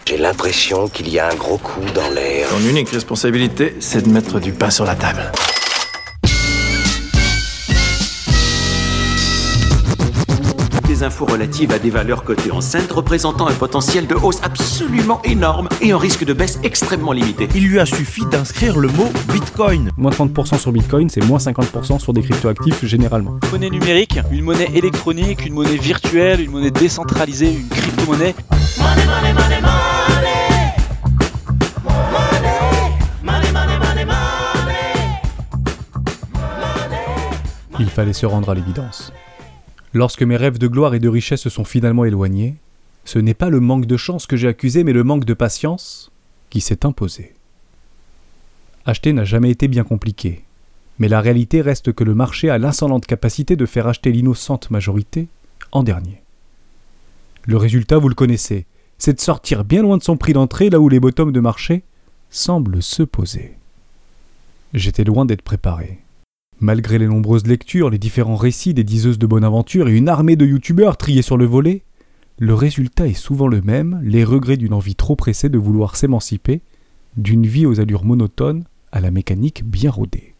J'ai l'impression qu'il y a un gros coup dans l'air. Ton unique responsabilité, c'est de mettre du pain sur la table. Des infos relatives à des valeurs cotées en Cent représentant un potentiel de hausse absolument énorme et un risque de baisse extrêmement limité. Il lui a suffi d'inscrire le mot Bitcoin. Moins 30% sur Bitcoin, c'est moins 50% sur des cryptoactifs généralement. Une monnaie numérique, une monnaie électronique, une monnaie virtuelle, une monnaie décentralisée, une crypto-monnaie. Il fallait se rendre à l'évidence. Lorsque mes rêves de gloire et de richesse se sont finalement éloignés, ce n'est pas le manque de chance que j'ai accusé, mais le manque de patience qui s'est imposé. Acheter n'a jamais été bien compliqué, mais la réalité reste que le marché a l'insolente capacité de faire acheter l'innocente majorité en dernier. Le résultat, vous le connaissez, c'est de sortir bien loin de son prix d'entrée là où les bottoms de marché semblent se poser. J'étais loin d'être préparé. Malgré les nombreuses lectures, les différents récits des diseuses de bonne aventure et une armée de youtubeurs triés sur le volet, le résultat est souvent le même, les regrets d'une envie trop pressée de vouloir s'émanciper, d'une vie aux allures monotones à la mécanique bien rodée.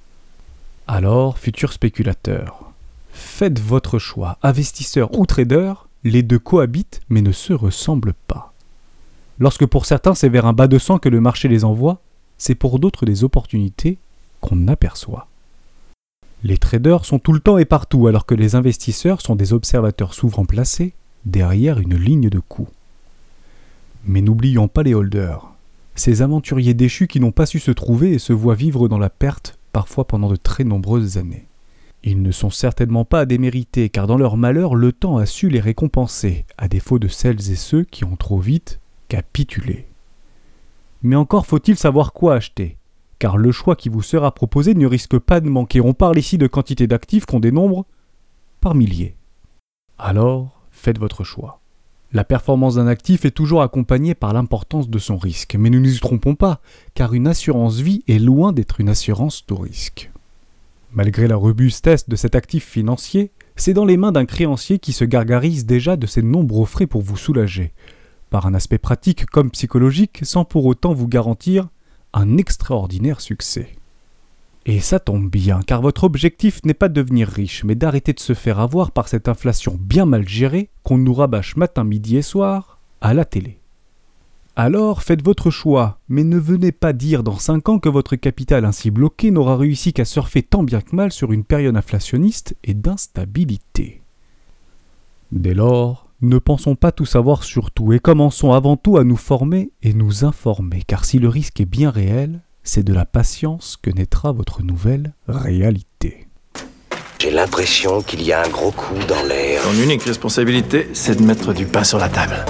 Alors, futurs spéculateurs, faites votre choix, investisseurs ou traders, les deux cohabitent mais ne se ressemblent pas. Lorsque pour certains c'est vers un bas de sang que le marché les envoie, c'est pour d'autres des opportunités qu'on aperçoit. Les traders sont tout le temps et partout, alors que les investisseurs sont des observateurs souvent placés derrière une ligne de coups. Mais n'oublions pas les holders, ces aventuriers déchus qui n'ont pas su se trouver et se voient vivre dans la perte, parfois pendant de très nombreuses années. Ils ne sont certainement pas à démériter, car dans leur malheur, le temps a su les récompenser, à défaut de celles et ceux qui ont trop vite capitulé. Mais encore faut-il savoir quoi acheter, car le choix qui vous sera proposé ne risque pas de manquer. On parle ici de quantités d'actifs qu'on dénombre par milliers. Alors, faites votre choix. La performance d'un actif est toujours accompagnée par l'importance de son risque, mais ne nous y trompons pas, car une assurance vie est loin d'être une assurance tout risque. Malgré la robustesse de cet actif financier, c'est dans les mains d'un créancier qui se gargarise déjà de ses nombreux frais pour vous soulager, par un aspect pratique comme psychologique, sans pour autant vous garantir un extraordinaire succès. Et ça tombe bien, car votre objectif n'est pas de devenir riche, mais d'arrêter de se faire avoir par cette inflation bien mal gérée qu'on nous rabâche matin, midi et soir à la télé. Alors faites votre choix, mais ne venez pas dire dans 5 ans que votre capital ainsi bloqué n'aura réussi qu'à surfer tant bien que mal sur une période inflationniste et d'instabilité. Dès lors, ne pensons pas tout savoir sur tout et commençons avant tout à nous former et nous informer, car si le risque est bien réel, c'est de la patience que naîtra votre nouvelle réalité. J'ai l'impression qu'il y a un gros coup dans l'air. Ton unique responsabilité, c'est de mettre du pain sur la table.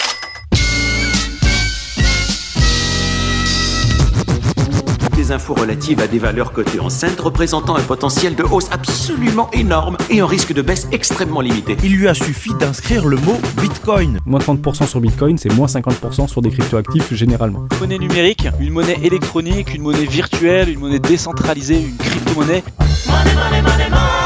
Des infos relatives à des valeurs cotées en Cent représentant un potentiel de hausse absolument énorme et un risque de baisse extrêmement limité. Il lui a suffi d'inscrire le mot Bitcoin. Moins 30% sur Bitcoin, c'est moins 50% sur des cryptoactifs généralement. Une monnaie numérique, une monnaie électronique, une monnaie virtuelle, une monnaie décentralisée, une crypto-monnaie. Money, money, money, money.